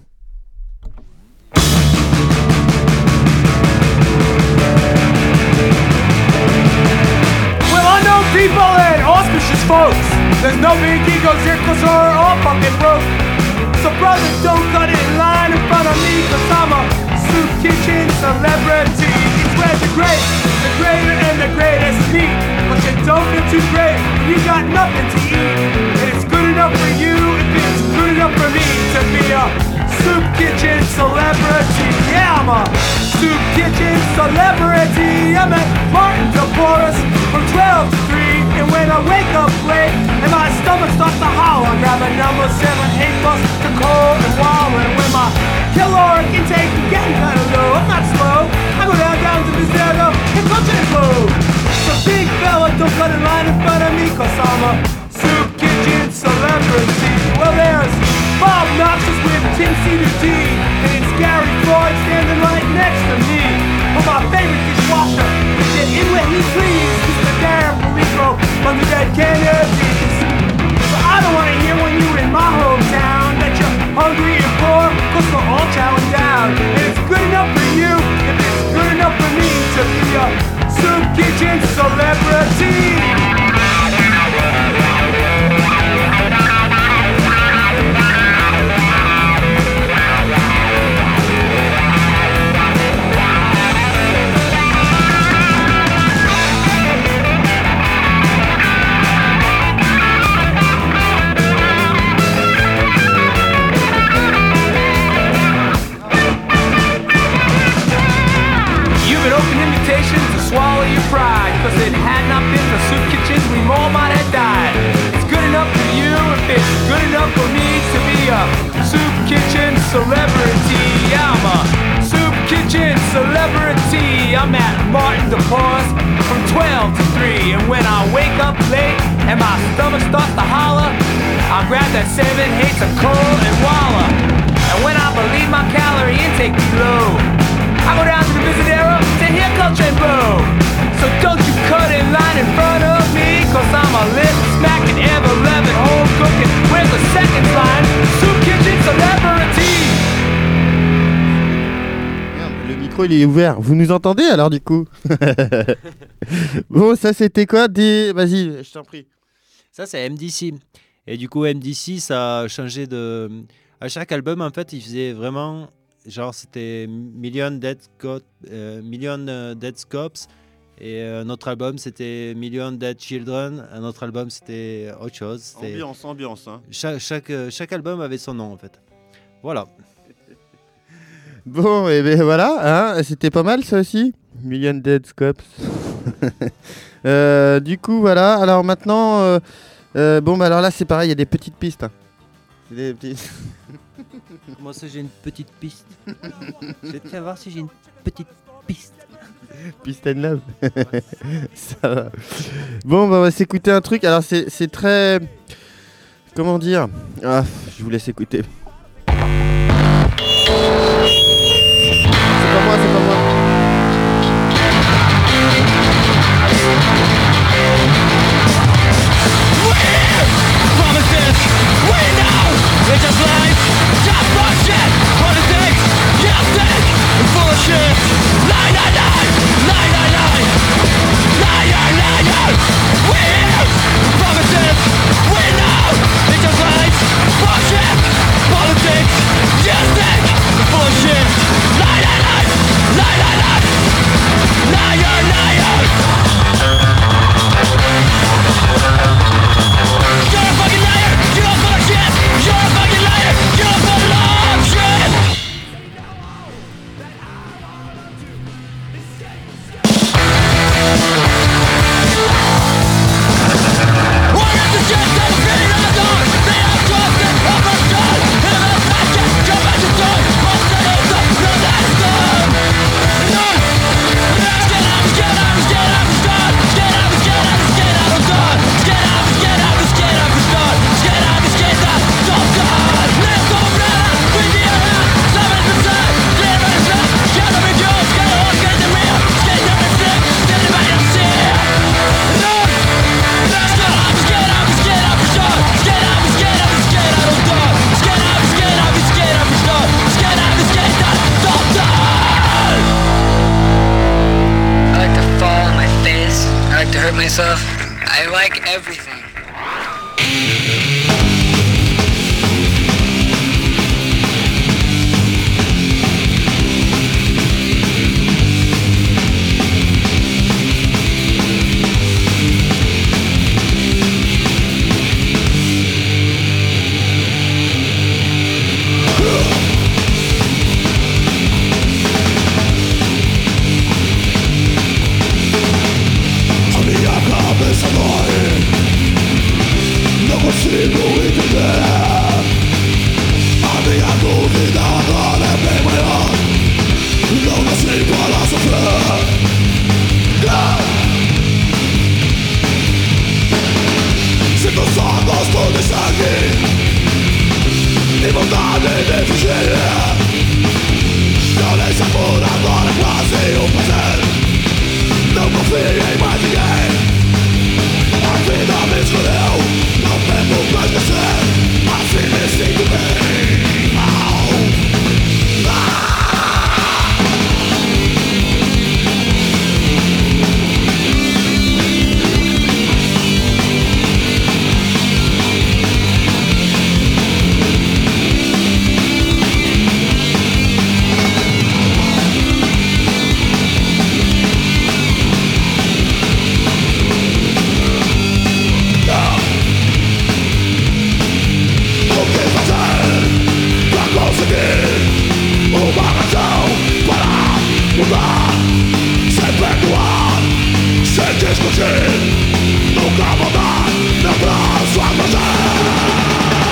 Well, I know people and auspicious folks. There's no big egos here cause we're all fucking broke. So brothers, don't cut it in line in front of me cause I'm a soup kitchen celebrity. It's where the great, the greater and the greatest meet. But you don't feel too great, you got nothing to eat. And it's good enough for you if it's good enough for me to be a soup kitchen celebrity. Yeah, I'm a soup kitchen celebrity. I'm at Martin DePorres from twelve to three. And when I wake up late and my stomach starts to howl, I grab a number seven, eight bus to cold and wild. And when my caloric intake is getting kind of low, I'm not slow. I go down, down to the zero and punch it low. So big fella, don't cut in line in front of me cause I'm a soup kitchen celebrity. Well, there's Bob Noxious with Tim C to D, and it's Gary Floyd standing right next to me. But my favorite dishwasher, get in when he please, Mister Darren Polico from the Dead Kennedys. So I don't wanna hear when you're in my hometown that you're hungry and poor, cause we're all chowing down. And it's good enough for you, if it's good enough for me to be a soup kitchen celebrity. Swallow your pride, cause it had not been for soup kitchens, we all might have died. It's good enough for you if it's good enough for me to be a soup kitchen celebrity. I'm a soup kitchen celebrity. I'm at Martin DePorres from twelve to three. And when I wake up late and my stomach starts to holler, I grab that seven, eight, some coal and wallow. And when I believe my calorie intake is low, I go down to the Visadero to hear Culture and Blow. So don't you cut in line in front of me, cause I'm a lit, smacking, ever-loving, home cooking. Where's the second line? Soup kitchen celebrity. Merde, le micro il est ouvert. Vous nous entendez alors du coup? Bon, ça c'était quoi des... Vas-y, je t'en prie. Ça c'est M D C. Et du coup M D C ça a changé de... À chaque album en fait il faisait vraiment... Genre c'était Million Dead, Scop, euh, Million euh, Dead Scopes et euh, un autre album c'était Million Dead Children, un autre album c'était autre chose. C'était... Ambiance, ambiance. Hein. Chaque, chaque, chaque album avait son nom en fait. Voilà. Bon, et ben voilà, hein, c'était pas mal ça aussi. Million Dead Scopes. euh, du coup voilà, alors maintenant, euh, euh, bon bah alors là c'est pareil, il y a des petites pistes. Hein. C'est des petites... Comment ça j'ai une petite piste? Je vais te faire voir si j'ai une petite piste. Piste and love. Ça va. Bon bah on va s'écouter un truc. Alors c'est, c'est très... Comment dire? Ah, je vous laisse écouter. C'est pas moi, c'est pas moi. It's just life, just bullshit. Politics, justice, bullshit. Lie, lie, lie, lie, lie, lie, lie, lie, lie, lie. We hear promises, we know. It's just life, bullshit, myself, I like everything. No consigo entender a minha dúvida agora é bem maior. Não nasci para sofrer. Sinto só gosto de sangue e vontade de fugir. Violência por agora é quase um prazer. Não confio em mais ninguém. A vida me escolheu, não tento mais descer. Assim me sinto bem. Oh. Ah. Uma razão para mudar, sem perdoar, sem discutir, nunca voltar, meu braço a fazer.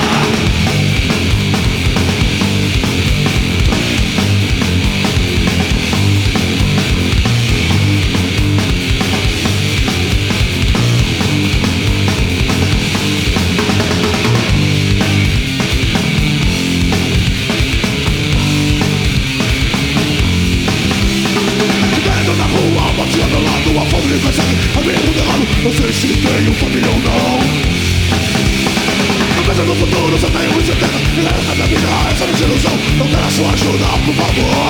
Batendo lá do a fome de sangue, a minha mundo errado. Não sei se tenho família ou não. A mesa do futuro só tenho incerteza. E essa minha vida, essa minha desilusão. Não quero a sua ajuda, por favor.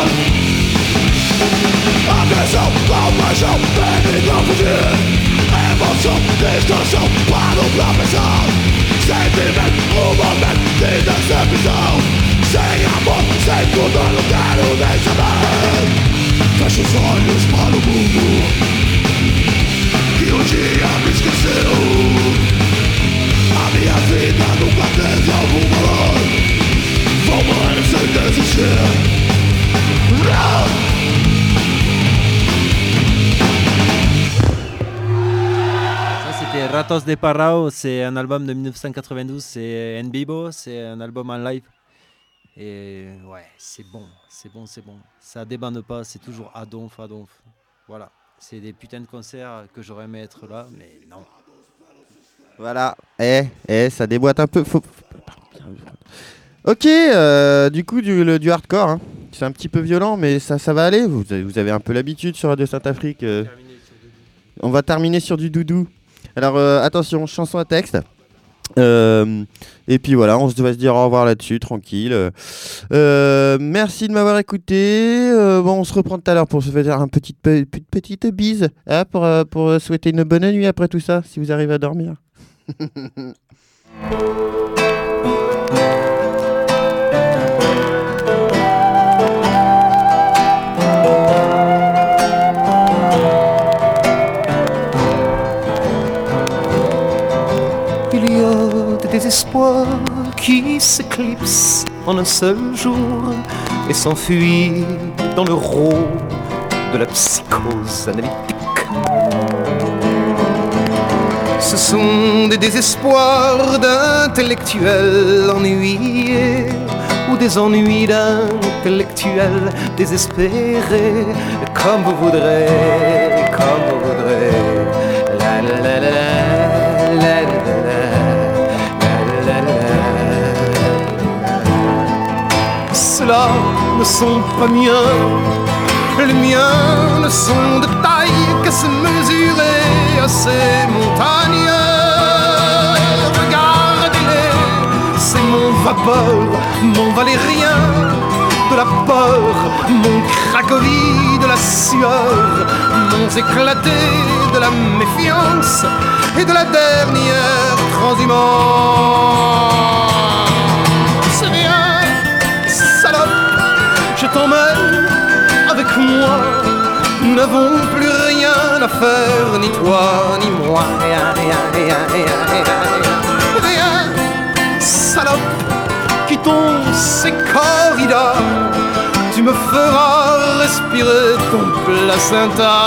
Agressão, compaixão, tente não fugir. Emoção, distorção, paro pra pensar. Sentimento, um momento de decepção. Sem amor, sem tudo, não quero nem saber. Fecho os olhos para o mundo que um dia me esqueceu. A minha vida nunca teve algum valor. Vou morrer sem desistir. Ça c'était Ratos de Parao, c'est un album de dix-neuf cent quatre-vingt-douze, c'est En Vivo, c'est un album en live. Et ouais, c'est bon, c'est bon, c'est bon. Ça débande pas, c'est toujours à donf, à donf. Voilà, c'est des putains de concerts que j'aurais aimé être là, mais non. Voilà, eh, eh, ça déboîte un peu. Faut... Ok, euh, du coup, du, le, du hardcore, hein. C'est un petit peu violent, mais ça, ça va aller. Vous, vous avez un peu l'habitude sur Radio Saint-Afrique. Euh... On va terminer sur du doudou. Alors, euh, attention, chanson à texte. Euh, et puis voilà, on se va se dire au revoir là-dessus, tranquille. Euh, merci de m'avoir écouté. Euh, bon, on se reprend tout à l'heure pour se faire une petite, petite, petite bise, hein, pour, pour souhaiter une bonne nuit après tout ça, si vous arrivez à dormir. Des espoirs qui s'éclipsent en un seul jour et s'enfuient dans le rôle de la psychose analytique. Ce sont des désespoirs d'intellectuels ennuyés ou des ennuis d'intellectuels désespérés, comme vous voudrez, comme vous voudrez. La la la la la la la la. Ceux-là ne sont pas miens, les miens ne sont de taille qu'à se mesurer à ces montagnes. Regardez-les, c'est mon vapeur, mon valérien, de de la peur, mon Cracovie de la sueur, mon éclaté de la méfiance et de la dernière transhumance. Viens, salope, je t'emmène avec moi. Nous n'avons plus rien à faire, ni toi, ni moi. Rien, rien, rien, rien, rien, rien. Viens, salope, quittons ces corridors. Tu me feras respirer ton placenta.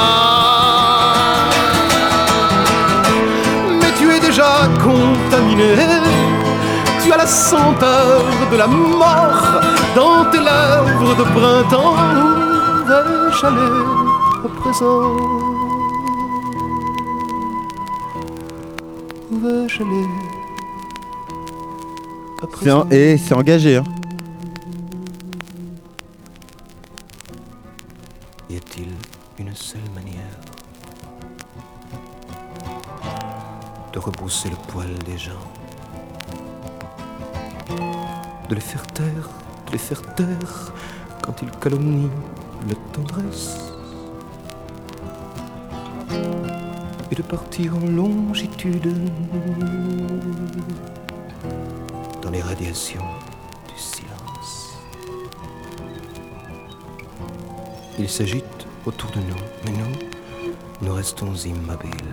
Mais tu es déjà contaminé. Tu as la senteur de la mort dans tes lèvres de printemps. Où vais-je aller à présent? Où vais-je aller à présent? C'est en... Et c'est engagé, hein. Y a-t-il une seule manière de rebrousser le poil des gens, de les faire taire, de les faire taire quand ils calomnient la tendresse, et de partir en longitude dans les radiations du silence. Ils s'agitent autour de nous, mais nous, nous restons immobiles,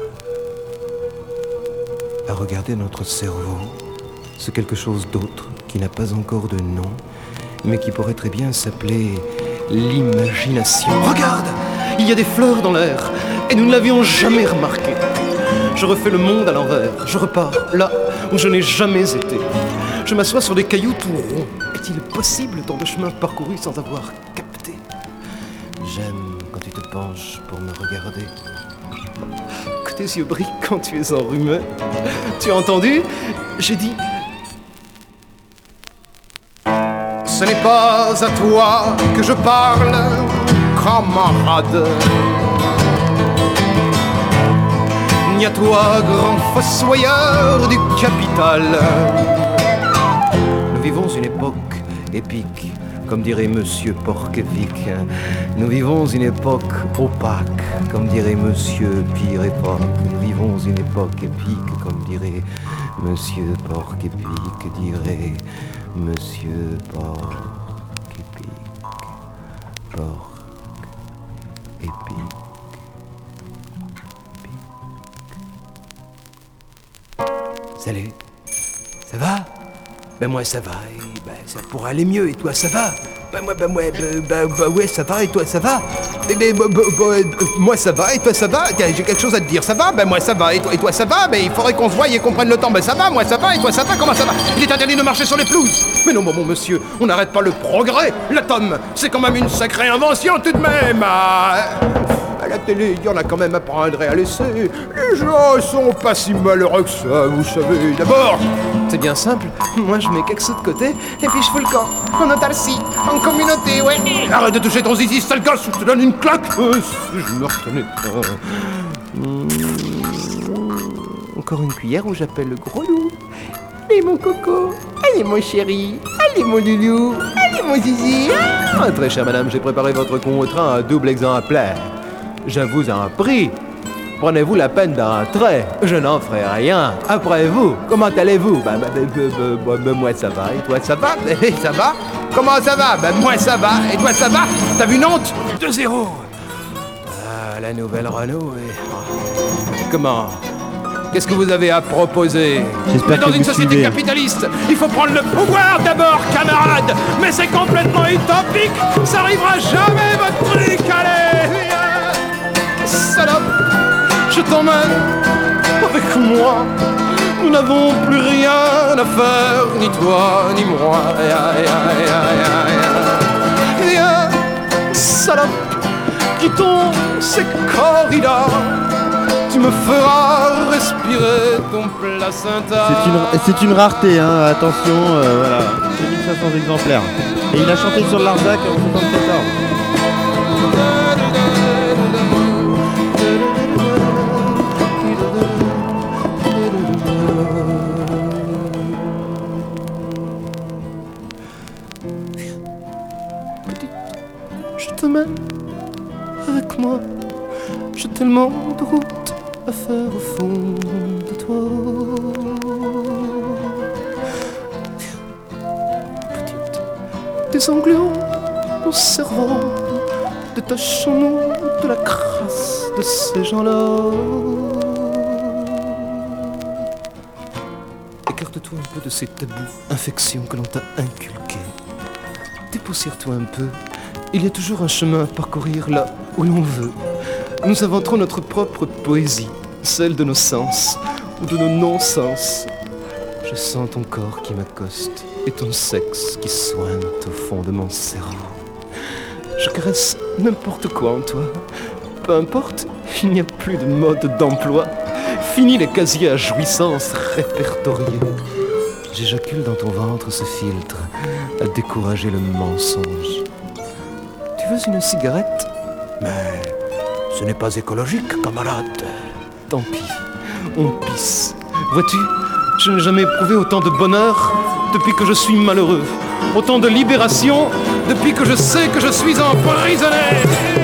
à regarder notre cerveau, c'est quelque chose d'autre qui n'a pas encore de nom, mais qui pourrait très bien s'appeler l'imagination. Regarde, il y a des fleurs dans l'air, et nous ne l'avions jamais remarqué. Je refais le monde à l'envers, je repars là où je n'ai jamais été. Je m'assois sur des cailloux tout ronds. Est-il possible tant de chemins parcourus sans avoir capté? J'aime quand tu te penches pour me regarder, que tes yeux brillent quand tu es enrhumé. Tu as entendu? J'ai dit... Ce n'est pas à toi que je parle, camarade, ni à toi, grand fossoyeur du capital. Nous vivons une époque épique, comme dirait Monsieur Porkevic. Nous vivons une époque opaque, comme dirait Monsieur Pire Époque. Nous vivons une époque épique, comme dirait Monsieur Porkevic, dirait Monsieur Porc-épic, Porc-épic, Salut, ça va? Ben moi ça va, et ben ça pourrait aller mieux, et toi ça va? Ben moi, ben moi, ben, ben, ben ouais ça va, et toi ça va? Ben, ben, ben, ben, ben, moi ça va, et toi ça va? Tiens, j'ai quelque chose à te dire, ça va? Ben moi ça va, et toi, et toi ça va? Ben il faudrait qu'on se voie et qu'on prenne le temps, ben ça va, moi ça va, et toi ça va? Comment ça va? Il est interdit de marcher sur les pelouses! Mais non, bon, bon monsieur, on n'arrête pas le progrès! L'atome, c'est quand même une sacrée invention tout de même! Ah, à la télé, il y en a quand même à prendre et à laisser. Les gens sont pas si malheureux que ça, vous savez. D'abord, c'est bien simple. Moi, je mets quelque chose de côté et puis je fous le camp. En autarcie, en communauté, ouais. Arrête de toucher ton zizi, sale gosse, ou je te donne une claque. Euh, si je me retenais pas. Mmh. Encore une cuillère où j'appelle le gros loup. Allez, mon coco. Allez, mon chéri. Allez, mon loulou. Allez, mon zizi. Ah, très chère madame, j'ai préparé votre contrat à double exemplaire. Je vous en prie, prenez-vous la peine d'entrer, je n'en ferai rien. Après vous, comment allez-vous? Ben, ben, ben, ben, ben, ben, moi ça va, et toi ça va? Ben, ça va? Comment ça va? Ben moi ça va, et toi ça va? T'as vu une honte? deux zéro. Ah, la nouvelle Renault, et... Comment? Qu'est-ce que vous avez à proposer? J'espère que dans une société suivez. capitaliste, il faut prendre le pouvoir d'abord, camarade. Mais c'est complètement utopique, ça arrivera jamais votre truc, allez, viens. Salope, je t'emmène avec moi. Nous n'avons plus rien à faire, ni toi, ni moi. Ya, ya, ya, ya, ya. Viens, salope, quittons ces corridors. Tu me feras respirer ton placenta. C'est une, c'est une rareté, hein, attention, euh, voilà, deux mille cinq cents exemplaires. Et il a chanté sur Larzac en soixante-quatorze. petite, je te mène avec moi. J'ai tellement de route à faire au fond de toi. Petite, désanglions nos cerveaux, détachons-nous de la crasse de ces gens-là. Écarte-toi un peu de ces tabous, infections que l'on t'a inculquées. Dépoussière-toi un peu. Il y a toujours un chemin à parcourir là où l'on veut. Nous inventerons notre propre poésie, celle de nos sens ou de nos non-sens. Je sens ton corps qui m'accoste et ton sexe qui sointe au fond de mon cerveau. Je caresse n'importe quoi en toi. Peu importe, il n'y a plus de mode d'emploi. Fini les casiers à jouissance répertoriés. J'éjacule dans ton ventre ce filtre à décourager le mensonge. Tu veux une cigarette? Mais ce n'est pas écologique, camarade. Tant pis, on pisse. Vois-tu, je n'ai jamais éprouvé autant de bonheur depuis que je suis malheureux. Autant de libération depuis que je sais que je suis emprisonné.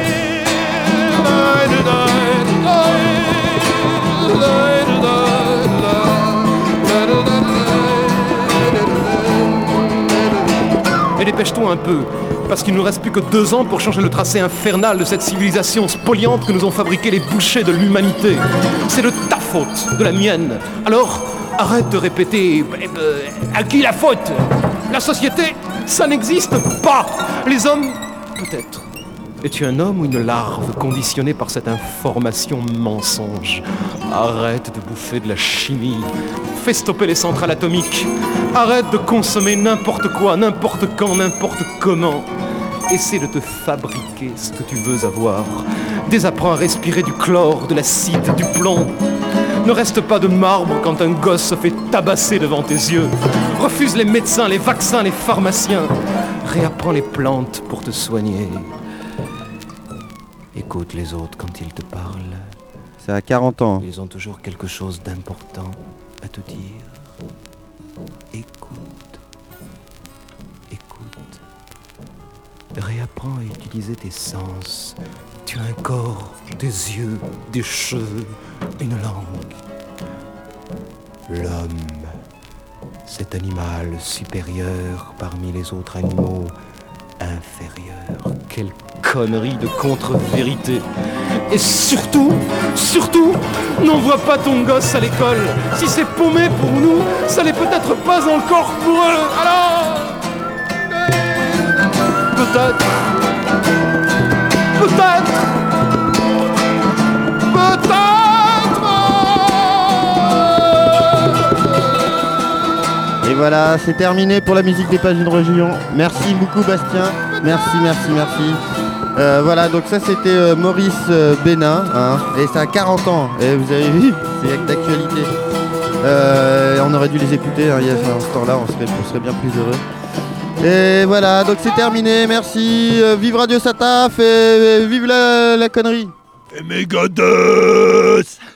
Et dépêche-toi un peu, parce qu'il ne nous reste plus que deux ans pour changer le tracé infernal de cette civilisation spoliante que nous ont fabriqué les bouchers de l'humanité. C'est de ta faute, de la mienne. Alors, arrête de répéter euh, « à qui la faute ?» La société, ça n'existe pas. Les hommes, peut-être. Es-tu un homme ou une larve conditionnée par cette information mensonge? Arrête de bouffer de la chimie. Fais stopper les centrales atomiques. Arrête de consommer n'importe quoi, n'importe quand, n'importe comment. Essaie de te fabriquer ce que tu veux avoir. Désapprends à respirer du chlore, de l'acide, du plomb. Ne reste pas de marbre quand un gosse se fait tabasser devant tes yeux. Refuse les médecins, les vaccins, les pharmaciens. Réapprends les plantes pour te soigner. Écoute les autres quand ils te parlent. C'est à quarante ans. Ils ont toujours quelque chose d'important à te dire. Écoute. Écoute. Réapprends à utiliser tes sens. Tu as un corps, des yeux, des cheveux, une langue. L'homme, cet animal supérieur parmi les autres animaux inférieurs. Quelle connerie de contre-vérité. Et surtout, surtout, n'envoie pas ton gosse à l'école. Si c'est paumé pour nous, ça l'est peut-être pas encore pour eux. Alors, peut-être, peut-être, peut-être. Et voilà, c'est terminé pour la musique des pages d'une région. Merci beaucoup Bastien. Merci, merci, merci. Euh, voilà, donc ça c'était euh, Maurice euh, Bénin, hein, et ça a quarante ans, et vous avez vu, c'est d'actualité. Euh, on aurait dû les écouter, hein, il y a, enfin, en ce temps-là, on serait, on serait bien plus heureux. Et voilà, donc c'est terminé, merci, euh, vive Radio Sataf, et, et vive la, la connerie. Et Megadeth.